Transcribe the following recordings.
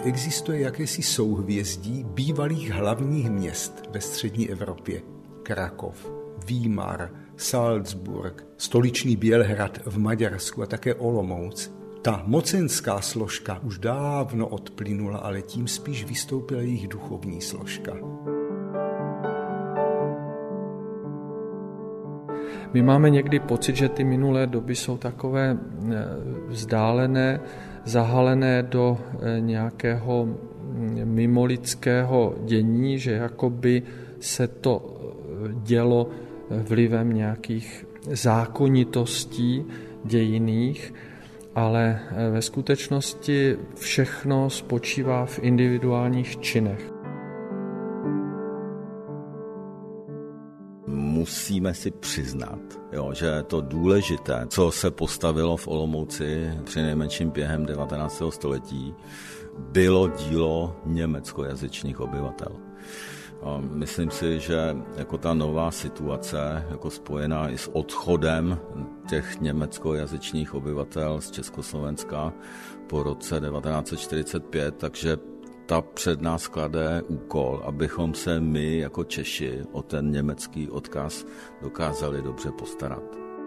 existuje jakési souhvězdí bývalých hlavních měst ve střední Evropě. Krakov, Výmar, Salzburg, stoličný Bělehrad v Maďarsku a také Olomouc. Ta mocenská složka už dávno odplynula, ale tím spíš vystoupila jejich duchovní složka. My máme někdy pocit, že ty minulé doby jsou takové vzdálené, zahalené do nějakého mimolidského dění, že jakoby se to dělo vlivem nějakých zákonitostí dějinných, ale ve skutečnosti všechno spočívá v individuálních činech. Musíme si přiznat, že to důležité, co se postavilo v Olomouci přinejmenším během 19. století, bylo dílo německojazyčných obyvatel. A myslím si, že jako ta nová situace, jako spojená i s odchodem těch německojazyčných obyvatel z Československa po roce 1945, takže ta před nás klade úkol, abychom se my jako Češi o ten německý odkaz dokázali dobře postarat.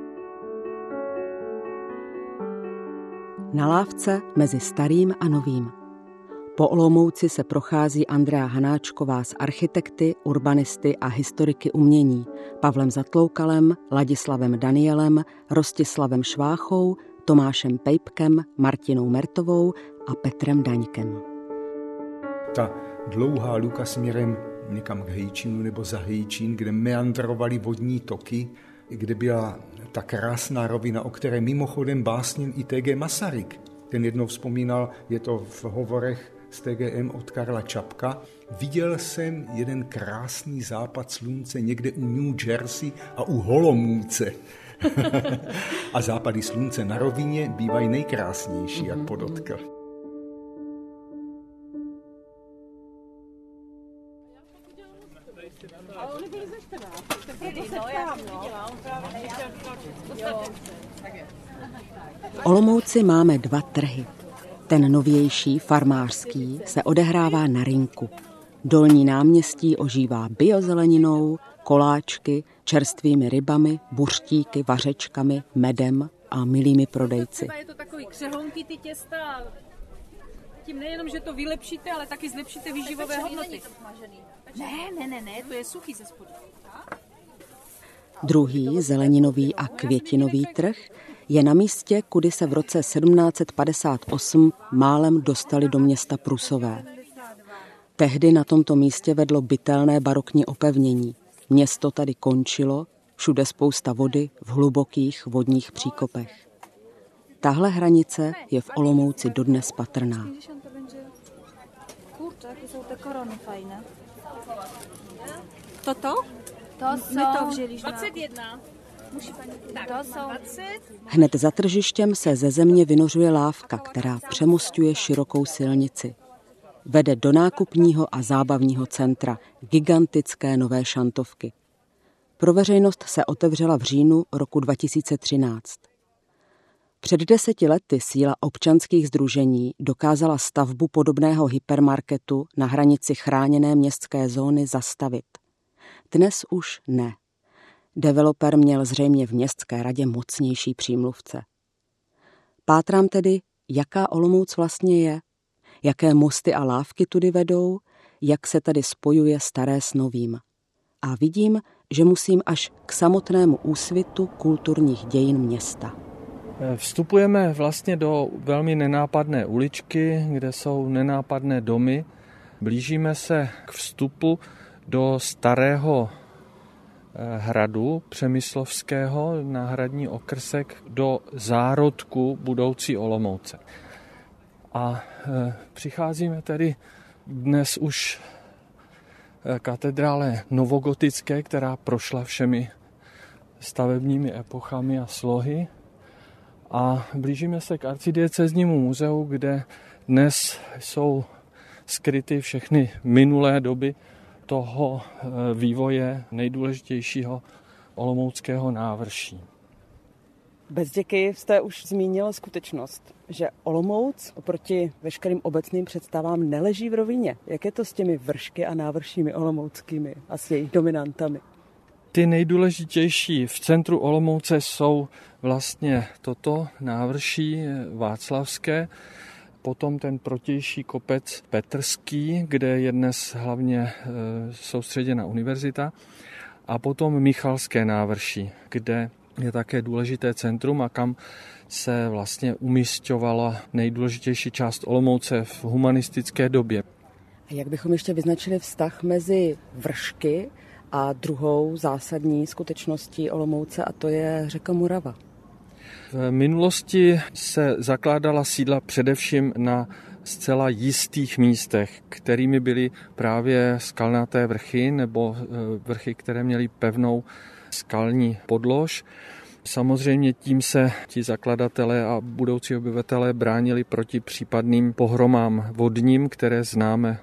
Na lávce mezi starým a novým. Po Olomouci se prochází Andrea Hanáčková s architekty, urbanisty a historiky umění Pavlem Zatloukalem, Ladislavem Danielem, Rostislavem Šváchou, Tomášem Pejpkem, Martinou Mertovou a Petrem Daňkem. Ta dlouhá luka směrem někam k Hejčínu nebo za Hejčín, kde meandrovaly vodní toky, kde byla ta krásná rovina, o které mimochodem básněn i T.G. Masaryk. Ten jednou vzpomínal, je to v hovorech z TGM od Karla Čapka. Viděl jsem jeden krásný západ slunce někde u New Jersey a u Holomouce. A západy slunce na rovině bývají nejkrásnější, jak podotkl. V Olomouci máme 2 trhy. Ten novější, farmářský, se odehrává na Rynku. Dolní náměstí ožívá biozeleninou, koláčky, čerstvými rybami, buřtíky, vařečkami, medem a milými prodejci. Je to takový křehonky ty těsta. Tím nejenom, že to vylepšíte, ale taky zlepšíte výživové hodnoty. Ne, to je suchý ze spodu. Druhý, zeleninový a květinový trh, je na místě, kudy se v roce 1758 málem dostali do města Prusové. Tehdy na tomto místě vedlo bytelné barokní opevnění. Město tady končilo, všude spousta vody v hlubokých vodních příkopech. Tahle hranice je v Olomouci dodnes patrná. Jakie są te korony fajne. Toto? To My są... to wzięliśmy. 21. Musi pani... Tak, to są... 20. Hned za tržištěm se ze země vynořuje lávka, která přemostuje širokou silnici. Vede do nákupního a zábavního centra, gigantické nové šantovky. Pro veřejnost se otevřela v říjnu roku 2013. Před 10 lety síla občanských sdružení dokázala stavbu podobného hypermarketu na hranici chráněné městské zóny zastavit. Dnes už ne. Developer měl zřejmě v městské radě mocnější přímluvce. Pátrám tedy, jaká Olomouc vlastně je, jaké mosty a lávky tudy vedou, jak se tady spojuje staré s novým. A vidím, že musím až k samotnému úsvitu kulturních dějin města. Vstupujeme vlastně do velmi nenápadné uličky, kde jsou nenápadné domy. Blížíme se k vstupu do starého hradu Přemyslovského, náhradní okrsek, do zárodku budoucí Olomouce. A přicházíme tedy dnes už katedrále novogotické, která prošla všemi stavebními epochami a slohy. A blížíme se k arcidiecéznímu muzeu, kde dnes jsou skryty všechny minulé doby toho vývoje nejdůležitějšího olomouckého návrší. Bezděky jste už zmínil skutečnost, že Olomouc oproti veškerým obecným představám neleží v rovině. Jak je to s těmi vršky a návršími olomouckými a s jejich dominantami? Ty nejdůležitější v centru Olomouce jsou vlastně toto návrší Václavské, potom ten protější kopec Petrský, kde je dnes hlavně soustředěna univerzita, a potom Michalské návrší, kde je také důležité centrum a kam se vlastně umísťovala nejdůležitější část Olomouce v humanistické době. A jak bychom ještě vyznačili vztah mezi vršky a druhou zásadní skutečností Olomouce, a to je řeka Morava? V minulosti se zakládala sídla především na zcela jistých místech, kterými byly právě skalnaté vrchy nebo vrchy, které měly pevnou skalní podlož. Samozřejmě tím se ti zakladatelé a budoucí obyvatelé bránili proti případným pohromám vodním, které známe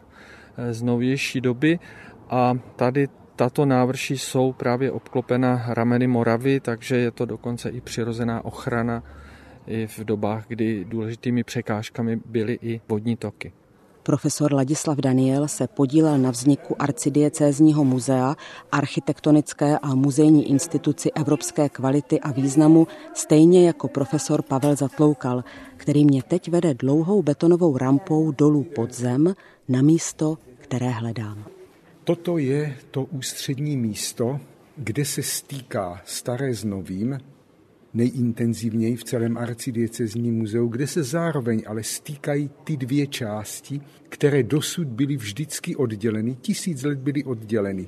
z novější doby. A tady tato návrší jsou právě obklopena rameny Moravy, takže je to dokonce i přirozená ochrana i v dobách, kdy důležitými překážkami byly i vodní toky. Profesor Ladislav Daniel se podílel na vzniku Arcidiecézního muzea, architektonické a muzejní instituci evropské kvality a významu, stejně jako profesor Pavel Zatloukal, který mě teď vede dlouhou betonovou rampou dolů pod zem na místo, které hledám. Toto je to ústřední místo, kde se stýká staré s novým, nejintenzivněji v celém arcidiecézním muzeu, kde se zároveň ale stýkají ty dvě části, které dosud byly vždycky odděleny, 1000 let byly odděleny.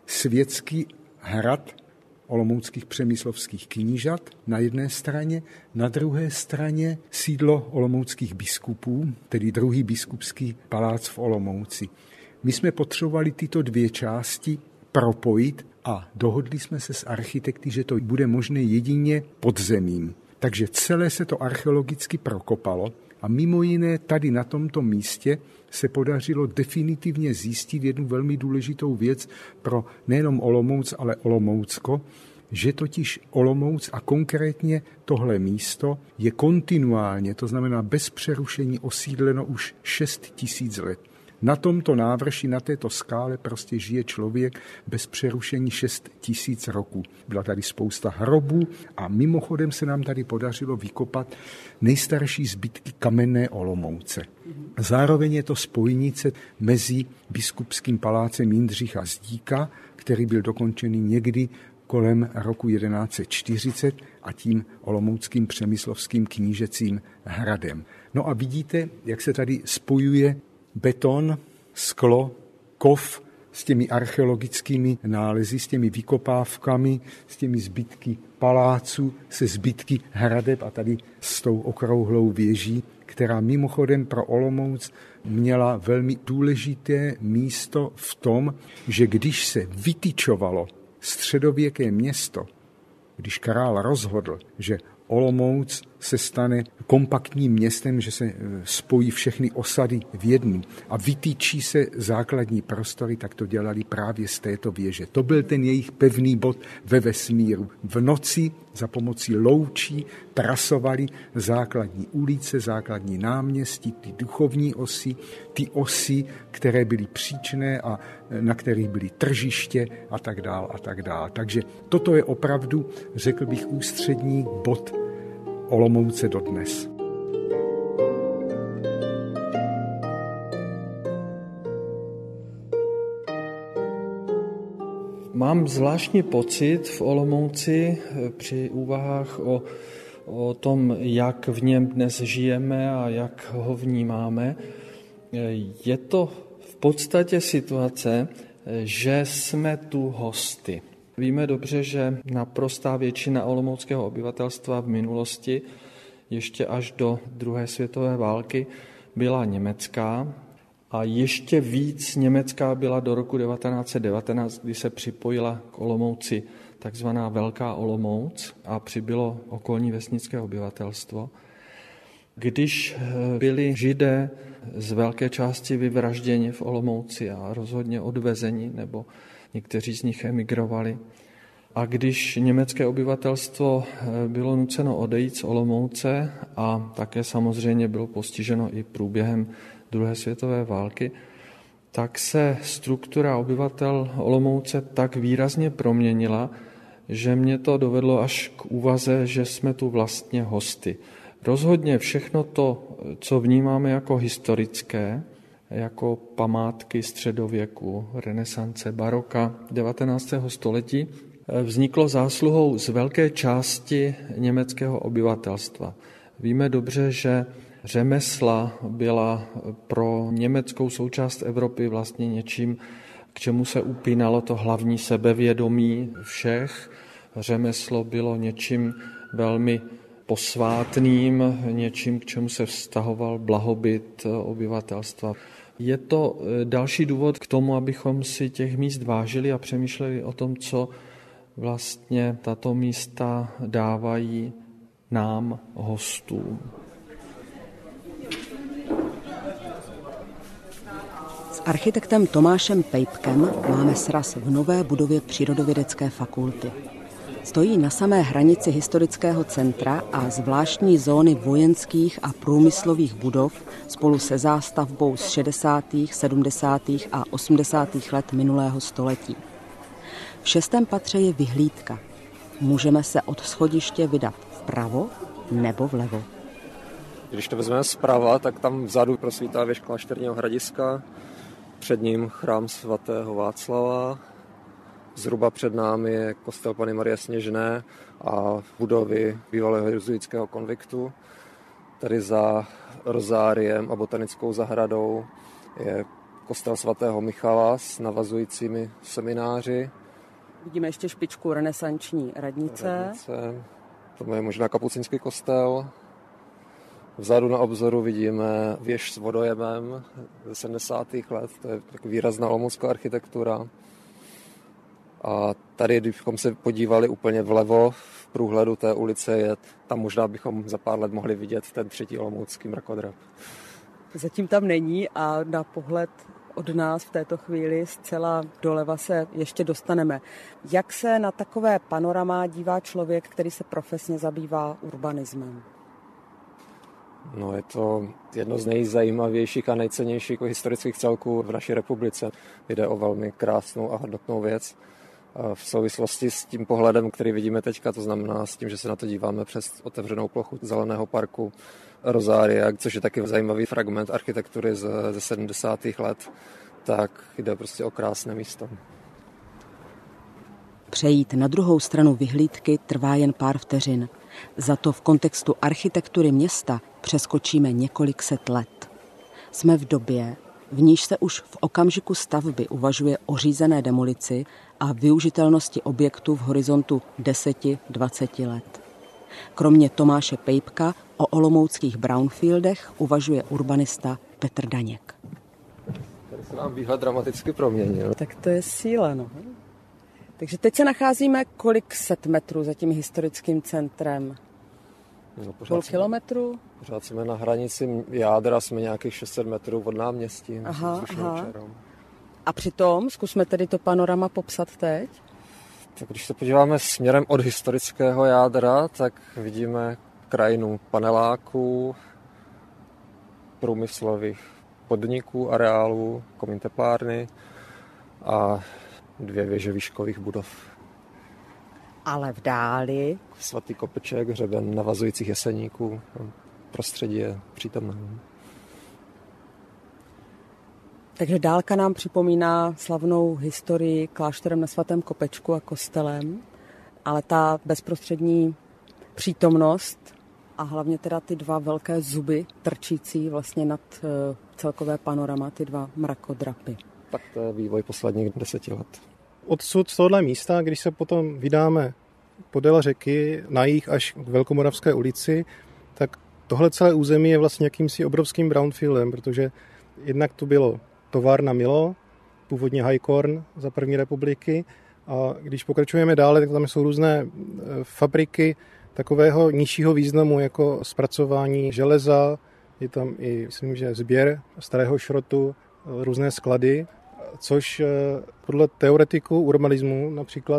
Světský hrad olomouckých přemyslovských knížat na jedné straně, na druhé straně sídlo olomouckých biskupů, tedy druhý biskupský palác v Olomouci. My jsme potřebovali tyto dvě části propojit a dohodli jsme se s architekty, že to bude možné jedině pod zemím. Takže celé se to archeologicky prokopalo a mimo jiné tady na tomto místě se podařilo definitivně zjistit jednu velmi důležitou věc pro nejenom Olomouc, ale Olomoucko, že totiž Olomouc a konkrétně tohle místo je kontinuálně, to znamená bez přerušení osídleno už 6000 let. Na tomto návrši, na této skále prostě žije člověk bez přerušení 6000 roků. Byla tady spousta hrobů a mimochodem se nám tady podařilo vykopat nejstarší zbytky kamenné Olomouce. Zároveň je to spojnice mezi biskupským palácem Jindřicha Zdíka, který byl dokončený někdy kolem roku 1140 a tím olomouckým přemyslovským knížecím hradem. No a vidíte, jak se tady spojuje beton, sklo, kov s těmi archeologickými nálezy, s těmi vykopávkami, s těmi zbytky paláců, se zbytky hradeb a tady s tou okrouhlou věží, která mimochodem pro Olomouc měla velmi důležité místo v tom, že když se vytyčovalo středověké město, když král rozhodl, že Olomouc se stane kompaktním městem, že se spojí všechny osady v jednu a vytýčí se základní prostory, tak to dělali právě z této věže. To byl ten jejich pevný bod ve vesmíru. V noci za pomocí loučí trasovali základní ulice, základní náměstí, ty duchovní osy, ty osy, které byly příčné a na kterých byly tržiště a tak dál a tak dál. Takže toto je opravdu, řekl bych, ústřední bod Olomouce dodnes. Mám zvláštní pocit v Olomouci při úvahách o tom, jak v něm dnes žijeme a jak ho vnímáme. Je to v podstatě situace, že jsme tu hosty. Víme dobře, že naprostá většina olomouckého obyvatelstva v minulosti, ještě až do druhé světové války, byla německá a ještě víc německá byla do roku 1919, kdy se připojila k Olomouci takzvaná Velká Olomouc a přibylo okolní vesnické obyvatelstvo. Když byli Židé z velké části vyvražděni v Olomouci a rozhodně odvezeni, nebo někteří z nich emigrovali, A když německé obyvatelstvo bylo nuceno odejít z Olomouce a také samozřejmě bylo postiženo i průběhem druhé světové války, tak se struktura obyvatel Olomouce tak výrazně proměnila, že mě to dovedlo až k úvaze, že jsme tu vlastně hosty. Rozhodně všechno to, co vnímáme jako historické, jako památky středověku, renesance, baroka 19. století, vzniklo zásluhou z velké části německého obyvatelstva. Víme dobře, že řemesla byla pro německou součást Evropy vlastně něčím, k čemu se upínalo to hlavní sebevědomí všech. Řemeslo bylo něčím velmi posvátným, něčím, k čemu se vztahoval blahobyt obyvatelstva. Je to další důvod k tomu, abychom si těch míst vážili a přemýšleli o tom, co vlastně tato místa dávají nám, hostům. S architektem Tomášem Pejpkem máme sraz v nové budově Přírodovědecké fakulty. Stojí na samé hranici historického centra a zvláštní zóny vojenských a průmyslových budov spolu se zástavbou z 60., 70. a 80. let minulého století. V 6. patře je vyhlídka. Můžeme se od schodiště vydat vpravo nebo vlevo. Když to vezmeme zprava, tak tam vzadu prosvítá věž Klášterního hradiska, před ním chrám svatého Václava, zhruba před námi je kostel Panny Marie Sněžné a budovy bývalého jezuitského konviktu. Tady za rozáriem a botanickou zahradou je kostel svatého Michala s navazujícími semináři. Vidíme ještě špičku renesanční radnice. To je možná kapucínský kostel. Vzadu na obzoru vidíme věž s vodojemem ze 70. let, to je tak výrazná olomoucká architektura. A tady, kdybychom se podívali úplně vlevo v průhledu té ulice, tam možná bychom za pár let mohli vidět ten třetí olomoucký mrakodrap. Zatím tam není a na pohled od nás v této chvíli zcela doleva se ještě dostaneme. Jak se na takové panorama dívá člověk, který se profesně zabývá urbanismem? No, je to jedno z nejzajímavějších a nejcennějších historických celků v naší republice. Jde o velmi krásnou a hodnotnou věc. V souvislosti s tím pohledem, který vidíme teďka, to znamená s tím, že se na to díváme přes otevřenou plochu zeleného parku Rozária, což je taky zajímavý fragment architektury ze 70. let, tak jde prostě o krásné místo. Přejít na druhou stranu vyhlídky trvá jen pár vteřin. Za to v kontextu architektury města přeskočíme několik set let. Jsme v době, v níž se už v okamžiku stavby uvažuje o řízené demolici a využitelnosti objektu v horizontu 10-20 let. Kromě Tomáše Pejpka o olomouckých brownfieldech uvažuje urbanista Petr Daněk. Tady se nám výhled dramaticky proměnil. Tak to je síla, no. Takže teď se nacházíme kolik set metrů za tím historickým centrem? No, Půl kilometru? Pořád jsme na hranici jádra, jsme nějakých 600 metrů od náměstí. Aha. A přitom, zkusme tedy to panorama popsat teď. Tak když se podíváme směrem od historického jádra, tak vidíme krajinu paneláků, průmyslových podniků, areálů, komín teplárny a 2 věže výškových budov. Ale v dáli Svatý kopeček, hřeben navazujících jeseníků, prostředí je přítomné. Takže dálka nám připomíná slavnou historii klášterem na Svatém Kopečku a kostelem, ale ta bezprostřední přítomnost a hlavně teda ty 2 velké zuby trčící vlastně nad celkové panorama, ty 2 mrakodrapy. Tak to je vývoj posledních 10 let. Odsud z tohohle místa, když se potom vydáme podél řeky na jih až k Velkomoravské ulici, tak tohle celé území je vlastně jakýmsi obrovským brownfieldem, protože jednak tu bylo továrna Milo, původně Highcorn za první republiky, a když pokračujeme dále, tak tam jsou různé fabriky takového nižšího významu, jako zpracování železa, je tam i, myslím, že sběr starého šrotu, různé sklady, což podle teoretiků urbanismu, například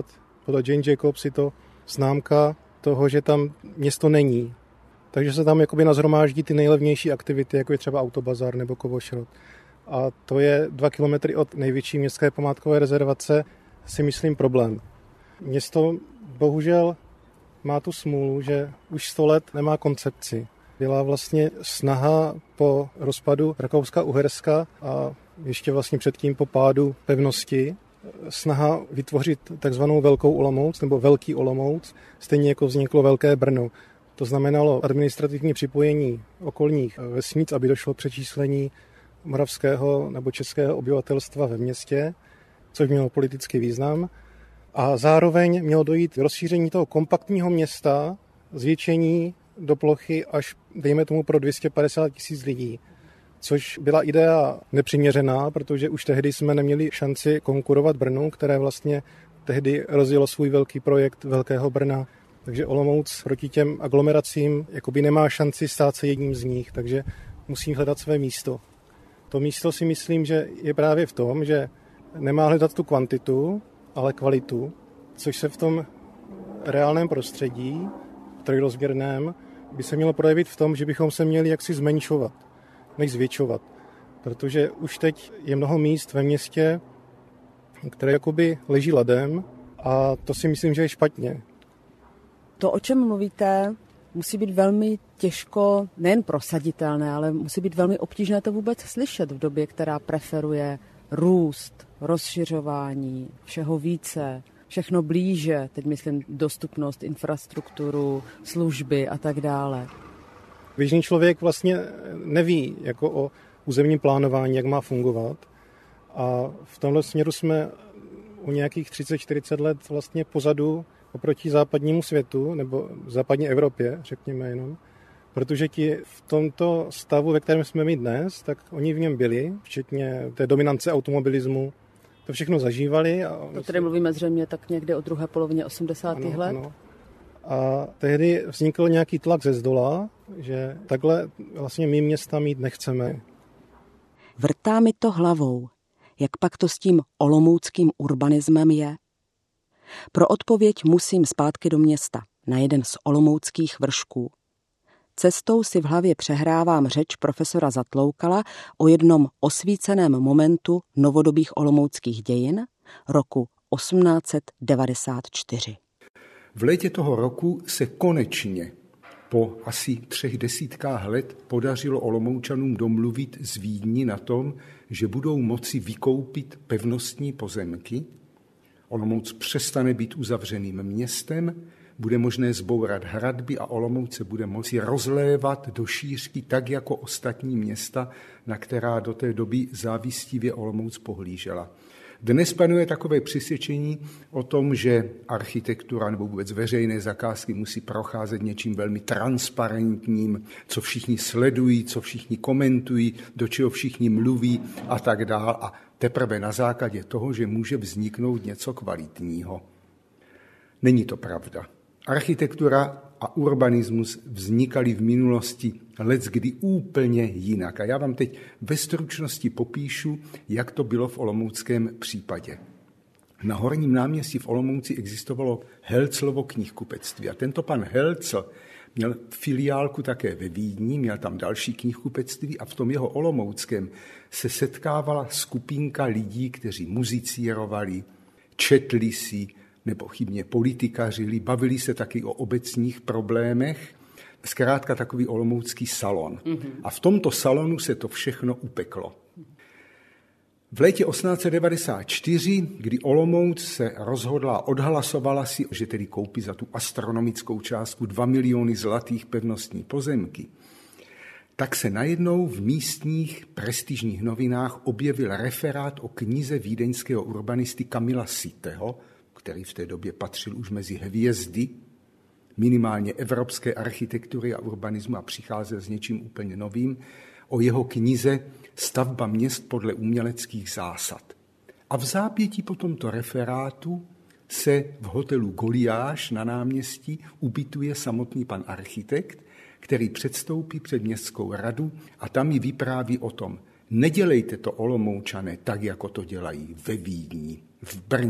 podle Jane Jacobs je to známka toho, že tam město není. Takže se tam jakoby nazhromáždí ty nejlevnější aktivity, jako je třeba autobazar nebo kovošrot. A to je 2 kilometry od největší městské památkové rezervace, si myslím, problém. Město bohužel má tu smůlu, že už 100 let nemá koncepci. Byla vlastně snaha po rozpadu Rakouska-Uherska a ještě vlastně předtím po pádu pevnosti, snaha vytvořit takzvanou Velkou Olomouc nebo Velký Olomouc, stejně jako vzniklo Velké Brno. To znamenalo administrativní připojení okolních vesnic, aby došlo k přečíslení moravského nebo českého obyvatelstva ve městě, což mělo politický význam. A zároveň mělo dojít k rozšíření toho kompaktního města, zvětšení do plochy až, dejme tomu, pro 250 000 lidí. Což byla idea nepřiměřená, protože už tehdy jsme neměli šanci konkurovat Brnu, které vlastně tehdy rozjelo svůj velký projekt Velkého Brna. Takže Olomouc proti těm aglomeracím jakoby nemá šanci stát se jedním z nich, takže musí hledat své místo. To místo si myslím, že je právě v tom, že nemá hledat tu kvantitu, ale kvalitu, což se v tom reálném prostředí, trojrozměrném, by se mělo projevit v tom, že bychom se měli jaksi zmenšovat, než zvětšovat. Protože už teď je mnoho míst ve městě, které jakoby leží ladem a to si myslím, že je špatně. To, o čem mluvíte, musí být velmi těžko, nejen prosaditelné, ale musí být velmi obtížné to vůbec slyšet v době, která preferuje růst, rozšiřování, všeho více, všechno blíže, teď myslím dostupnost, infrastrukturu, služby a tak dále. Běžný člověk vlastně neví jako o územním plánování, jak má fungovat. A v tomhle směru jsme o nějakých 30-40 let vlastně pozadu oproti západnímu světu, nebo západní Evropě, řekněme jenom. Protože ti v tomto stavu, ve kterém jsme my dnes, tak oni v něm byli, včetně té dominance automobilismu, to všechno zažívali. To tady mluvíme zřejmě tak někde o druhé polovině 80. let. Ano. A tehdy vznikl nějaký tlak ze zdola, že takhle vlastně my města mít nechceme. Vrtá mi to hlavou, jak pak to s tím olomouckým urbanismem je. Pro odpověď musím zpátky do města, na jeden z olomouckých vršků. Cestou si v hlavě přehrávám řeč profesora Zatloukala o jednom osvíceném momentu novodobých olomouckých dějin roku 1894. V létě toho roku se konečně po asi 3 desítkách let podařilo Olomoučanům domluvit z Vídni na tom, že budou moci vykoupit pevnostní pozemky. Olomouc přestane být uzavřeným městem, bude možné zbourat hradby a Olomouc se bude moci rozlévat do šířky tak jako ostatní města, na která do té doby závistivě Olomouc pohlížela. Dnes panuje takové přesvědčení o tom, že architektura nebo vůbec veřejné zakázky musí procházet něčím velmi transparentním, co všichni sledují, co všichni komentují, do čeho všichni mluví a tak dál. A teprve na základě toho, že může vzniknout něco kvalitního. Není to pravda. Architektura a urbanismus vznikaly v minulosti leckdy úplně jinak. A já vám teď ve stručnosti popíšu, jak to bylo v olomouckém případě. Na Horním náměstí v Olomouci existovalo Helclovo knihkupectví a tento pan Helcl měl filiálku také ve Vídni, měl tam další knihkupectví a v tom jeho olomouckém se setkávala skupinka lidí, kteří muzicírovali, četli si, nebo chybně politikařili, bavili se taky o obecních problémech, zkrátka takový olomoucký salon. A v tomto salonu se to všechno upeklo. V létě 1894, kdy Olomouc se rozhodla, odhlasovala si, že tedy koupí za tu astronomickou částku 2 miliony zlatých pevnostní pozemky, tak se najednou v místních prestižních novinách objevil referát o knize vídeňského urbanisty Kamila Sitteho, který v té době patřil už mezi hvězdy, minimálně evropské architektury a urbanismu a přicházel s něčím úplně novým, o jeho knize Stavba měst podle uměleckých zásad. A v zápětí po tomto referátu se v hotelu Goliáš na náměstí ubytuje samotný pan architekt, který předstoupí před městskou radu a tam ji vypráví o tom, nedělejte to Olomoučané tak, jako to dělají ve Vídni, v Brně,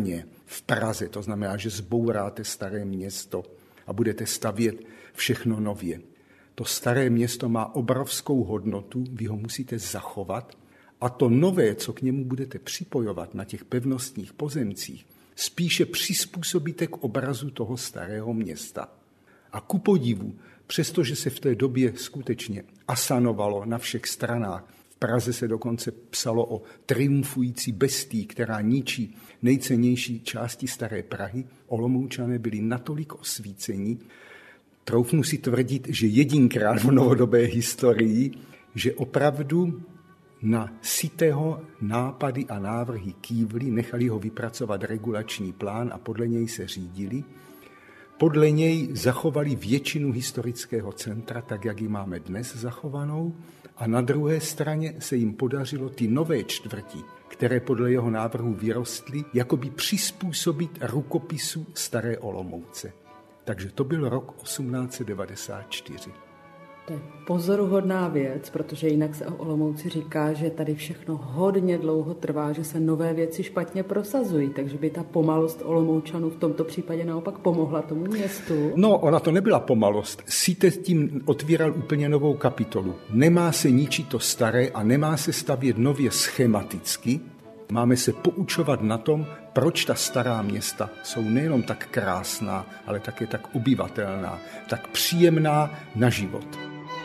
v Praze. To znamená, že zbouráte staré město a budete stavět všechno nově. To staré město má obrovskou hodnotu, vy ho musíte zachovat a to nové, co k němu budete připojovat na těch pevnostních pozemcích, spíše přizpůsobíte k obrazu toho starého města. A ku podivu, přestože se v té době skutečně asanovalo na všech stranách, v Praze se dokonce psalo o triumfující bestii, která ničí nejcennější části staré Prahy, Olomoučané byli natolik osvícení, troufnu si tvrdit, že jedinkrát v novodobé historii, že opravdu na Sitého nápady a návrhy kývli, nechali ho vypracovat regulační plán a podle něj se řídili. Podle něj zachovali většinu historického centra, tak jak ji máme dnes zachovanou, a na druhé straně se jim podařilo ty nové čtvrti, které podle jeho návrhu vyrostly, jakoby přizpůsobit rukopisu staré Olomouce. Takže to byl rok 1894. To je pozoruhodná věc, protože jinak se o Olomouci říká, že tady všechno hodně dlouho trvá, že se nové věci špatně prosazují, takže by ta pomalost Olomoučanů v tomto případě naopak pomohla tomu městu. No, ona to nebyla pomalost. Site tím otvíral úplně novou kapitolu. Nemá se ničit to staré a nemá se stavět nově schematicky. Máme se poučovat na tom, proč ta stará města jsou nejenom tak krásná, ale také tak obyvatelná, tak příjemná na život.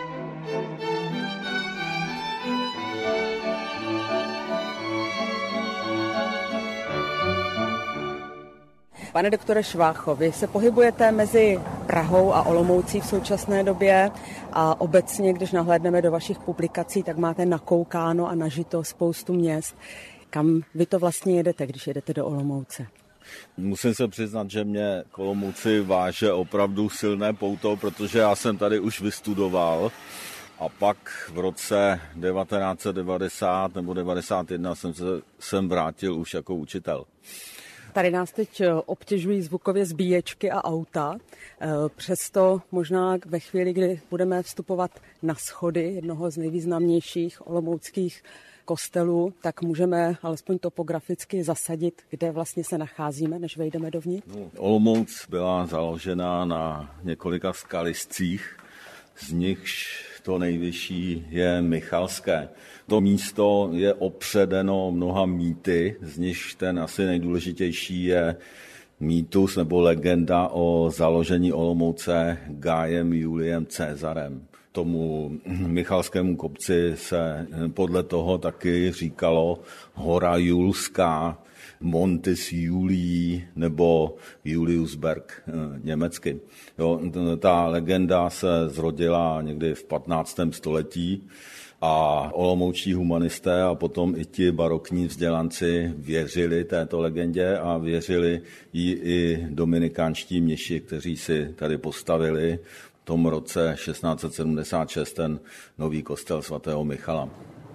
Pane doktore Švácho, vy se pohybujete mezi Prahou a Olomoucí v současné době a obecně, když nahlédneme do vašich publikací, tak máte nakoukáno a nažito spoustu měst. Kam vy to vlastně jedete, když jedete do Olomouce? Musím se přiznat, že mě k Olomouci váže opravdu silné pouto, protože já jsem tady už vystudoval a pak v roce 1990 nebo 1991 jsem se sem vrátil už jako učitel. Tady nás teď obtěžují zvukově zbíječky a auta. Přesto možná ve chvíli, kdy budeme vstupovat na schody jednoho z nejvýznamnějších olomouckých kostelů, tak můžeme alespoň topograficky zasadit, kde vlastně se nacházíme, než vejdeme dovnitř. Olomouc byla založena na několika skaliscích, z nichž to nejvyšší je Michalské. To místo je opředeno mnoha mýty, z nichž ten asi nejdůležitější je mýtus nebo legenda o založení Olomouce Gaiem Juliem Cezarem. Tomu Michalskému kopci se podle toho taky říkalo Hora Julská, Montis Julii nebo Juliusberg německy. Jo, ta legenda se zrodila někdy v 15. století a olomoučtí humanisté a potom i ti barokní vzdělanci věřili této legendě a věřili jí i dominikánští mniši, kteří si tady postavili v tom roce 1676 ten nový kostel svatého Michala.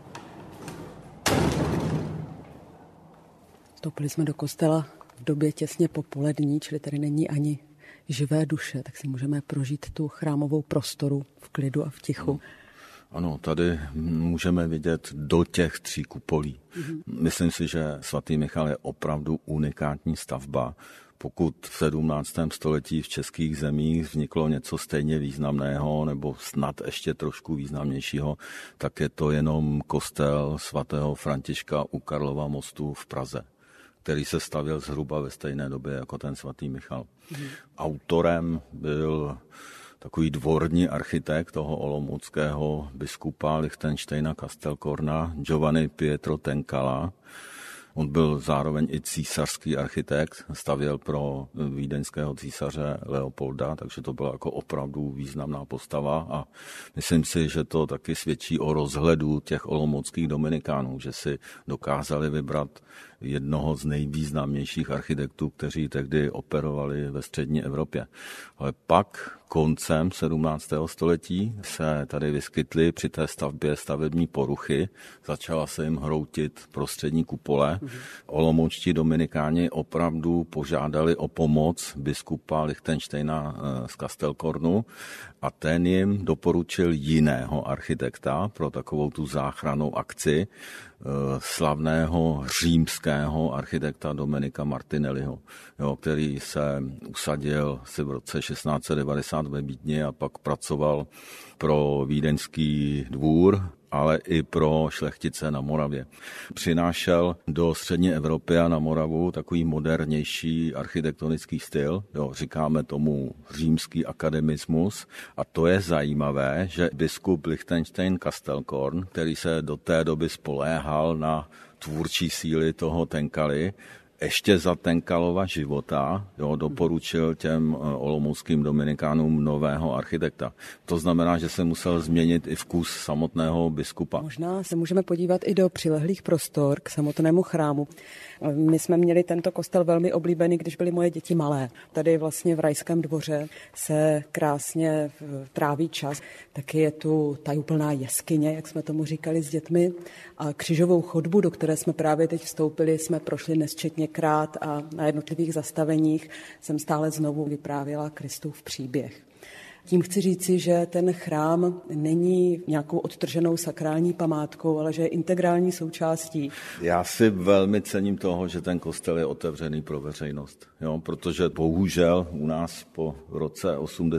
Vstoupili jsme do kostela v době těsně popolední, čili tady není ani živé duše, tak si můžeme prožít tu chrámovou prostoru v klidu a v tichu. Ano, tady můžeme vidět do těch 3 kupolí. Myslím si, že svatý Michal je opravdu unikátní stavba. Pokud v 17. století v českých zemích vzniklo něco stejně významného nebo snad ještě trošku významnějšího, tak je to jenom kostel svatého Františka u Karlova mostu v Praze, který se stavěl zhruba ve stejné době jako ten svatý Michal. Autorem byl takový dvorní architekt toho olomouckého biskupa Lichtensteina Castelcorna Giovanni Pietro Tencala. On byl zároveň i císařský architekt, stavěl pro vídeňského císaře Leopolda, takže to byla jako opravdu významná postava a myslím si, že to taky svědčí o rozhledu těch olomouckých dominikánů, že si dokázali vybrat jednoho z nejvýznamnějších architektů, kteří tehdy operovali ve střední Evropě. Ale pak koncem 17. století se tady vyskytly při té stavbě stavební poruchy, začala se jim hroutit prostřední kupole. Olomoučtí dominikáni opravdu požádali o pomoc biskupa Lichtensteina z Castelcornu a ten jim doporučil jiného architekta pro takovou tu záchrannou akci slavného římského architekta Domenica Martinelliho, který se usadil si v roce 1690 ve Vídni a pak pracoval pro vídeňský dvůr, ale i pro šlechtice na Moravě. Přinášel do střední Evropy a na Moravu takový modernější architektonický styl, říkáme tomu římský akademismus, a to je zajímavé, že biskup Lichtenstein-Kastelkorn, který se do té doby spoléhal na tvůrčí síly toho Tenkaly, ještě za Tenkalova života doporučil těm olomouckým dominikánům nového architekta. To znamená, že se musel změnit i vkus samotného biskupa. Možná se můžeme podívat i do přilehlých prostor k samotnému chrámu. My jsme měli tento kostel velmi oblíbený, když byly moje děti malé. Tady vlastně v Rajském dvoře se krásně tráví čas. Taky je tu tajuplná jeskyně, jak jsme tomu říkali s dětmi. A křižovou chodbu, do které jsme právě teď vstoupili, jsme prošli nesčetněkrát a na jednotlivých zastaveních jsem stále znovu vyprávěla Kristův příběh. Tím chci říci, že ten chrám není nějakou odtrženou sakrální památkou, ale že je integrální součástí. Já si velmi cením toho, že ten kostel je otevřený pro veřejnost, protože bohužel u nás po roce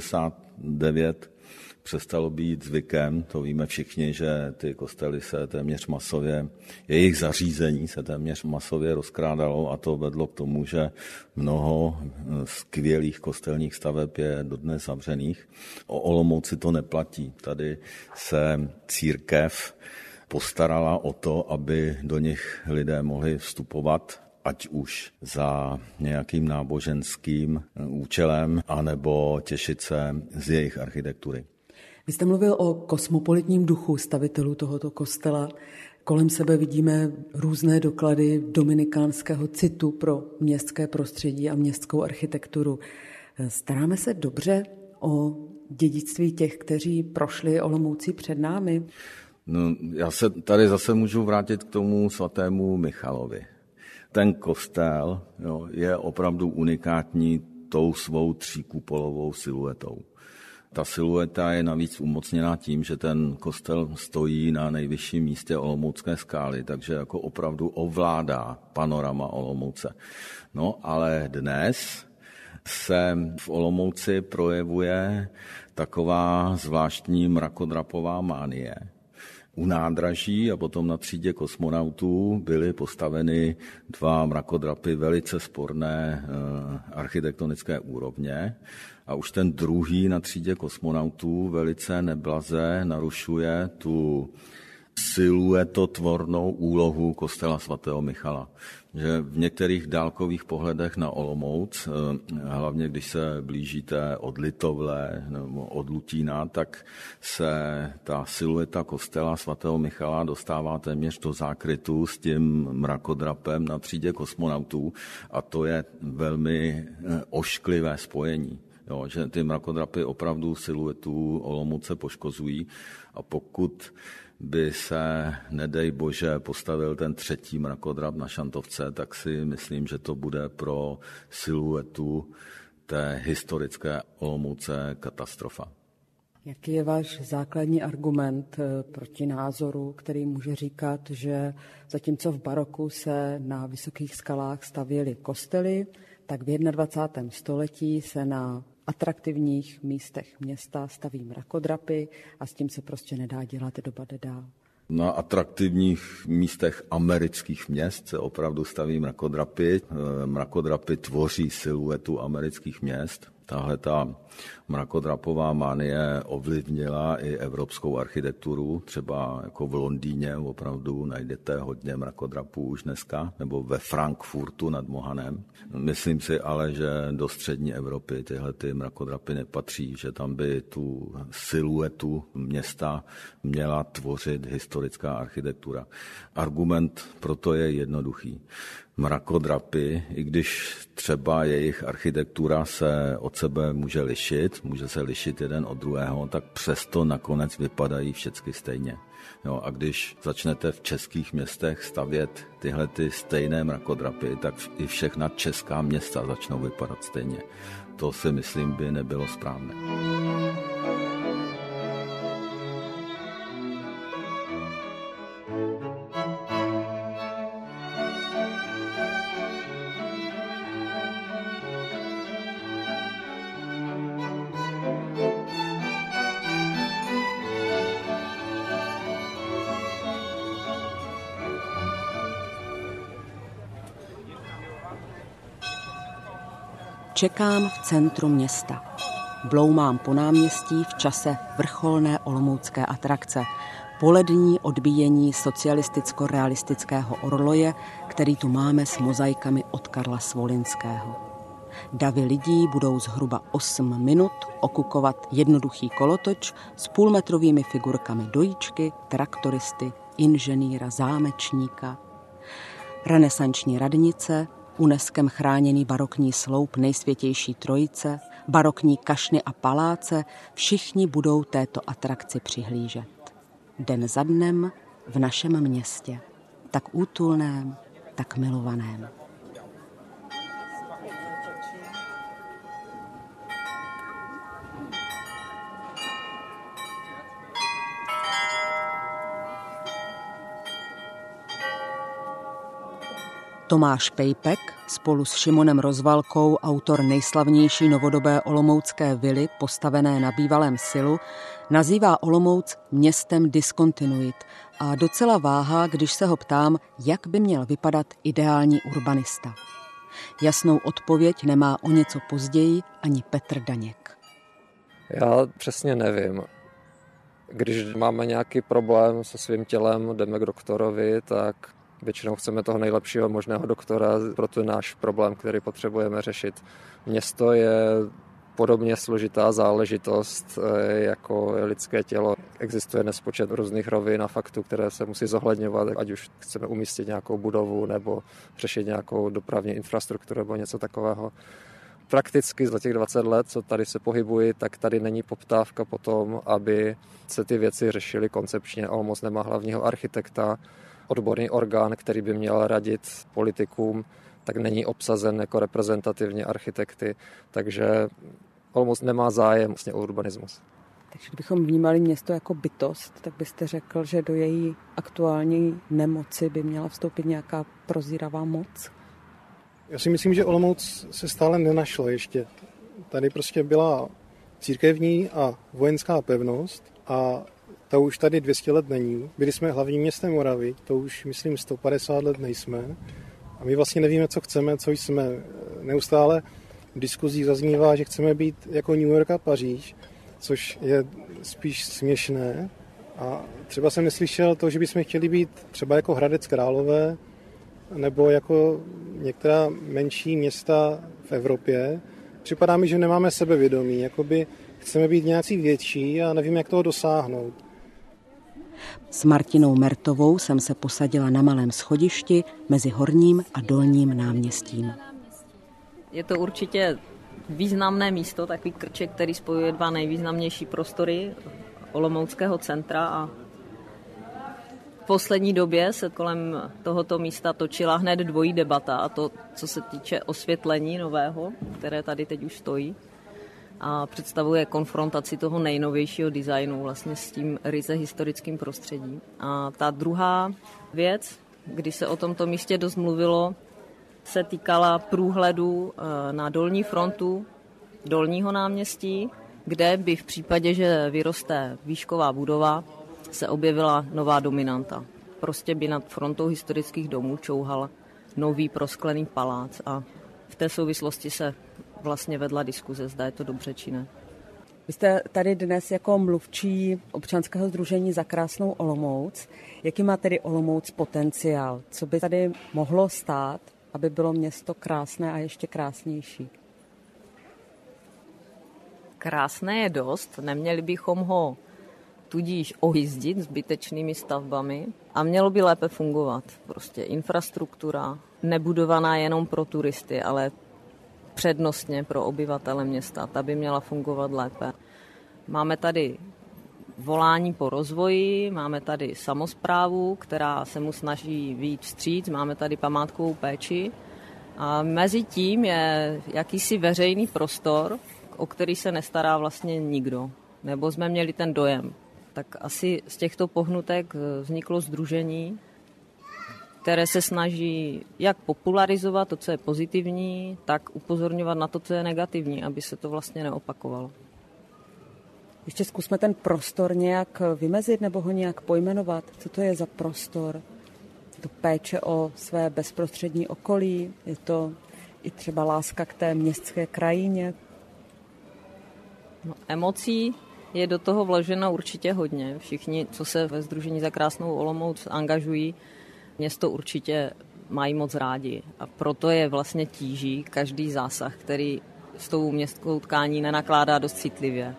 89 přestalo být zvykem, to víme všichni, že ty kostely se téměř masově, jejich zařízení se téměř masově rozkrádalo a to vedlo k tomu, že mnoho skvělých kostelních staveb je dodnes zavřených. O Olomouci to neplatí. Tady se církev postarala o to, aby do nich lidé mohli vstupovat, ať už za nějakým náboženským účelem, anebo těšit se z jejich architektury. Vy jste mluvil o kosmopolitním duchu stavitelů tohoto kostela. Kolem sebe vidíme různé doklady dominikánského citu pro městské prostředí a městskou architekturu. Staráme se dobře o dědictví těch, kteří prošli Olomoucí před námi? No, já se tady zase můžu vrátit k tomu svatému Michalovi. Ten kostel je opravdu unikátní tou svou tříkupolovou siluetou. Ta silueta je navíc umocněná tím, že ten kostel stojí na nejvyšším místě Olomoucké skály, takže jako opravdu ovládá panorama Olomouce. No ale dnes se v Olomouci projevuje taková zvláštní mrakodrapová mánie. U nádraží a potom na třídě kosmonautů byly postaveny dva mrakodrapy velice sporné architektonické úrovně a už ten druhý na třídě kosmonautů velice neblaze narušuje tu siluetotvornou úlohu kostela svatého Michala. Že v některých dálkových pohledech na Olomouc, hlavně když se blížíte od Litovle nebo od Lutína, tak se ta silueta kostela svatého Michala dostává téměř do zákrytu s tím mrakodrapem na třídě kosmonautů a to je velmi ošklivé spojení. Že ty mrakodrapy opravdu siluetu Olomouce poškozují a pokud by se, nedej bože, postavil ten třetí mrakodrap na Šantovce, tak si myslím, že to bude pro siluetu té historické Olomouce katastrofa. Jaký je váš základní argument proti názoru, který může říkat, že zatímco v baroku se na vysokých skalách stavěly kostely, tak v 21. století se na atraktivních místech města staví mrakodrapy a s tím se prostě nedá dělat, doba jde dál. Na atraktivních místech amerických měst se opravdu staví mrakodrapy. Mrakodrapy tvoří siluetu amerických měst. Tahle ta mrakodrapová manie ovlivnila i evropskou architekturu. Třeba jako v Londýně opravdu najdete hodně mrakodrapů už dneska, nebo ve Frankfurtu nad Mohanem. Myslím si ale, že do střední Evropy tyhle ty mrakodrapy nepatří, že tam by tu siluetu města měla tvořit historická architektura. Argument proto je jednoduchý. Mrakodrapy, i když třeba jejich architektura se od sebe může se lišit jeden od druhého, tak přesto nakonec vypadají všechny stejně. A když začnete v českých městech stavět tyhle ty stejné mrakodrapy, tak i všechna česká města začnou vypadat stejně. To si myslím by nebylo správné. Čekám v centru města. Bloumám po náměstí v čase vrcholné olomoucké atrakce. Polední odbíjení socialisticko-realistického orloje, který tu máme s mozaikami od Karla Svolinského. Davy lidí budou zhruba 8 minut okukovat jednoduchý kolotoč s půlmetrovými figurkami dojíčky, traktoristy, inženýra, zámečníka. Renesanční radnice, UNESCOem chráněný barokní sloup Nejsvětější Trojice, barokní kašny a paláce, všichni budou této atrakci přihlížet. Den za dnem v našem městě, tak útulném, tak milovaném. Tomáš Pejpek spolu s Šimonem Rozvalkou, autor nejslavnější novodobé olomoucké vily postavené na bývalém silu, nazývá Olomouc městem diskontinuit a docela váhá, když se ho ptám, jak by měl vypadat ideální urbanista. Jasnou odpověď nemá o něco později ani Petr Daněk. Já přesně nevím. Když máme nějaký problém se svým tělem, jdeme k doktorovi, tak většinou chceme toho nejlepšího možného doktora pro ten náš problém, který potřebujeme řešit. Město je podobně složitá záležitost jako lidské tělo. Existuje nespočet různých rovin a faktů, které se musí zohledňovat, ať už chceme umístit nějakou budovu nebo řešit nějakou dopravní infrastrukturu nebo něco takového. Prakticky za těch 20 let, co tady se pohybuji, tak tady není poptávka po tom, aby se ty věci řešily koncepčně. Olomouc nemá hlavního architekta, odborný orgán, který by měl radit politikům, tak není obsazen jako reprezentativně architekty, takže Olomouc nemá zájem vlastně o urbanismus. Takže kdybychom vnímali město jako bytost, tak byste řekl, že do její aktuální nemoci by měla vstoupit nějaká prozíravá moc? Já si myslím, že Olomouc se stále nenašla ještě. Tady prostě byla církevní a vojenská pevnost a to už tady 200 let není. Byli jsme hlavním městem Moravy, to už myslím 150 let nejsme. A my vlastně nevíme, co chceme, co jsme. Neustále v diskuzích zaznívá, že chceme být jako New York a Paříž, což je spíš směšné. A třeba jsem neslyšel to, že bychom chtěli být třeba jako Hradec Králové, nebo jako některá menší města v Evropě. Připadá mi, že nemáme sebevědomí, jakoby chceme být nějací větší a nevím, jak toho dosáhnout. S Martinou Mertovou jsem se posadila na malém schodišti mezi Horním a Dolním náměstím. Je to určitě významné místo, takový krček, který spojuje dva nejvýznamnější prostory olomouckého centra a v poslední době se kolem tohoto místa točila hned dvojí debata, a to, co se týče osvětlení nového, které tady teď už stojí a představuje konfrontaci toho nejnovějšího designu vlastně s tím ryze historickým prostředím. A ta druhá věc, když se o tomto místě dost mluvilo, se týkala průhledu na dolní frontu Dolního náměstí, kde by v případě, že vyroste výšková budova, se objevila nová dominanta. Prostě by nad frontou historických domů čouhal nový prosklený palác a v té souvislosti se vlastně vedla diskuze, zda je to dobře či ne. Vy jste tady dnes jako mluvčí občanského sdružení Za krásnou Olomouc. Jaký má tedy Olomouc potenciál? Co by tady mohlo stát, aby bylo město krásné a ještě krásnější? Krásné je dost, neměli bychom ho tudíž ohyzdit zbytečnými stavbami a mělo by lépe fungovat. Prostě infrastruktura, nebudovaná jenom pro turisty, ale přednostně pro obyvatele města. Ta by měla fungovat lépe. Máme tady volání po rozvoji, máme tady samosprávu, která se mu snaží vyjít vstříc, máme tady památkovou péči a mezi tím je jakýsi veřejný prostor, o který se nestará vlastně nikdo. Nebo jsme měli ten dojem. Tak asi z těchto pohnutek vzniklo sdružení, které se snaží jak popularizovat to, co je pozitivní, tak upozorňovat na to, co je negativní, aby se to vlastně neopakovalo. Ještě zkusme ten prostor nějak vymezit nebo ho nějak pojmenovat. Co to je za prostor? Je to péče o své bezprostřední okolí? Je to i třeba láska k té městské krajině? No, emocí je do toho vloženo určitě hodně. Všichni, co se ve Sdružení za krásnou Olomouc angažují, město určitě mají moc rádi. A proto je vlastně tíží každý zásah, který s tou městskou tkání nenakládá dost citlivě.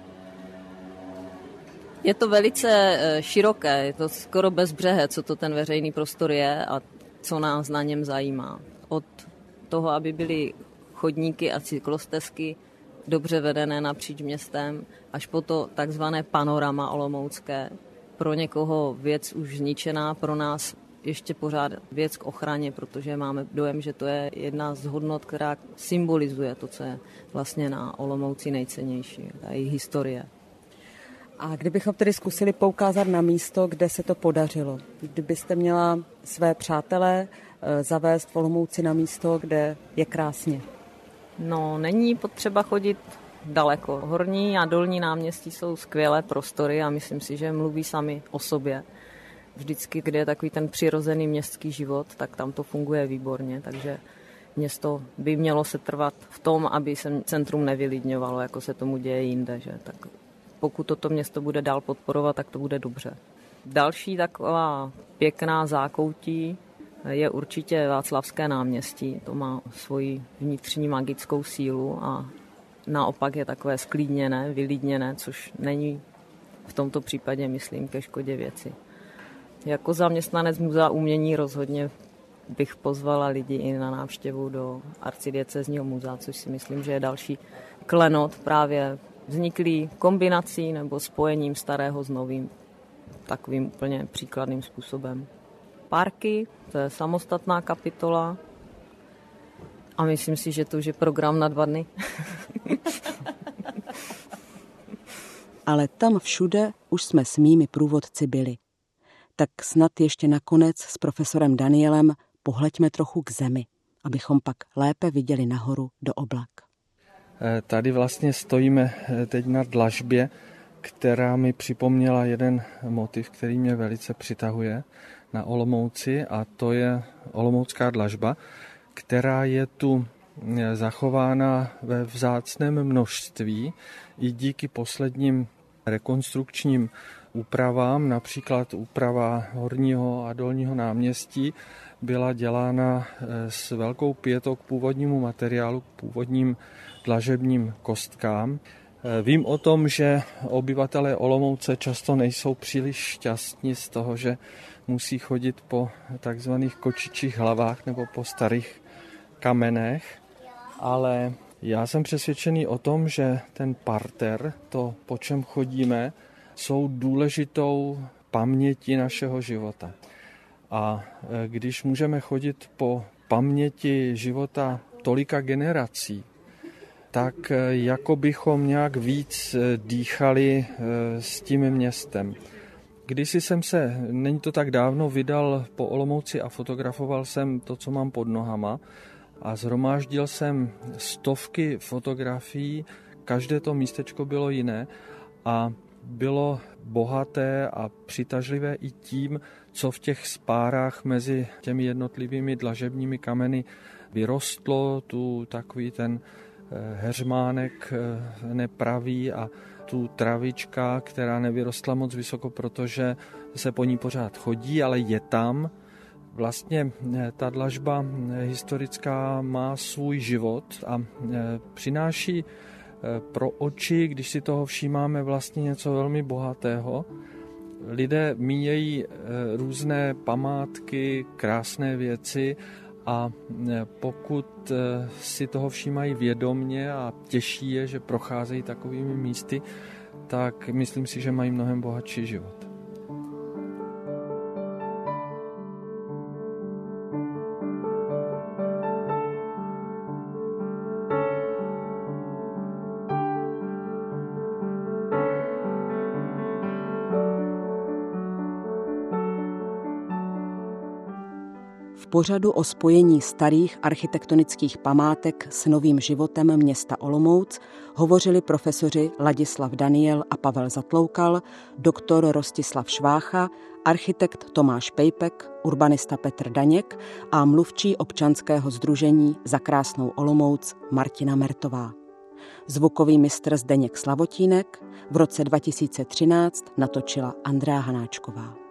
Je to velice široké, je to skoro bezbřehé, co to ten veřejný prostor je a co nás na něm zajímá. Od toho, aby byly chodníky a cyklostezky dobře vedené napříč městem, až po to takzvané panorama olomoucké. Pro někoho věc už zničená, pro nás ještě pořád věc k ochraně, protože máme dojem, že to je jedna z hodnot, která symbolizuje to, co je vlastně na Olomouci nejcennější, ta její historie. A kdybychom tedy zkusili poukázat na místo, kde se to podařilo, kdybyste měla své přátelé zavést v Olomouci na místo, kde je krásně? No, není potřeba chodit daleko. Horní a dolní náměstí jsou skvělé prostory a myslím si, že mluví sami o sobě. Vždycky, kde je takový ten přirozený městský život, tak tam to funguje výborně, takže město by mělo se trvat v tom, aby se centrum nevylidňovalo, jako se tomu děje jinde, že? Tak pokud toto město bude dál podporovat, tak to bude dobře. Další taková pěkná zákoutí je určitě Václavské náměstí. To má svoji vnitřní magickou sílu a naopak je takové sklidněné, vylidněné, což není v tomto případě, myslím, ke škodě věci. Jako zaměstnanec Muzea umění rozhodně bych pozvala lidi i na návštěvu do arcidiecézního muzea, což si myslím, že je další klenot právě vzniklý kombinací nebo spojením starého s novým takovým úplně příkladným způsobem. Parky, to je samostatná kapitola a myslím si, že to už je program na 2 dny. Ale tam všude už jsme s mými průvodci byli. Tak snad ještě nakonec s profesorem Danielem pohleďme trochu k zemi, abychom pak lépe viděli nahoru do oblak. Tady vlastně stojíme teď na dlažbě, která mi připomněla jeden motiv, který mě velice přitahuje na Olomouci, a to je olomoucká dlažba, která je tu zachována ve vzácném množství i díky posledním rekonstrukčním úpravám, například úprava horního a dolního náměstí byla dělána s velkou pietou k původnímu materiálu, k původním dlažebním kostkám. Vím o tom, že obyvatelé Olomouce často nejsou příliš šťastní z toho, že musí chodit po takzvaných kočičích hlavách nebo po starých kamenech, ale já jsem přesvědčený o tom, že ten parter, to, po čem chodíme, jsou důležitou pamětí našeho života. A když můžeme chodit po paměti života tolika generací, tak jako bychom nějak víc dýchali s tím městem. Kdysi jsem se, není to tak dávno, vydal po Olomouci a fotografoval jsem to, co mám pod nohama, a shromáždil jsem stovky fotografií, každé to místečko bylo jiné a bylo bohaté a přitažlivé i tím, co v těch spárách mezi těmi jednotlivými dlažebními kameny vyrostlo, tu takový ten heřmánek nepravý a tu travička, která nevyrostla moc vysoko, protože se po ní pořád chodí, ale je tam. Vlastně ta dlažba historická má svůj život a přináší pro oči, když si toho všímáme, vlastně něco velmi bohatého. Lidé míjejí různé památky, krásné věci a pokud si toho všímají vědomně a těší je, že procházejí takovými místy, tak myslím si, že mají mnohem bohatší život. pořadu o spojení starých architektonických památek s novým životem města Olomouc hovořili profesoři Ladislav Daniel a Pavel Zatloukal, doktor Rostislav Švácha, architekt Tomáš Pejpek, urbanista Petr Daněk a mluvčí občanského sdružení Za krásnou Olomouc Martina Mertová. Zvukový mistr Zdeněk Slavotínek, v roce 2013 natočila Andrea Hanáčková.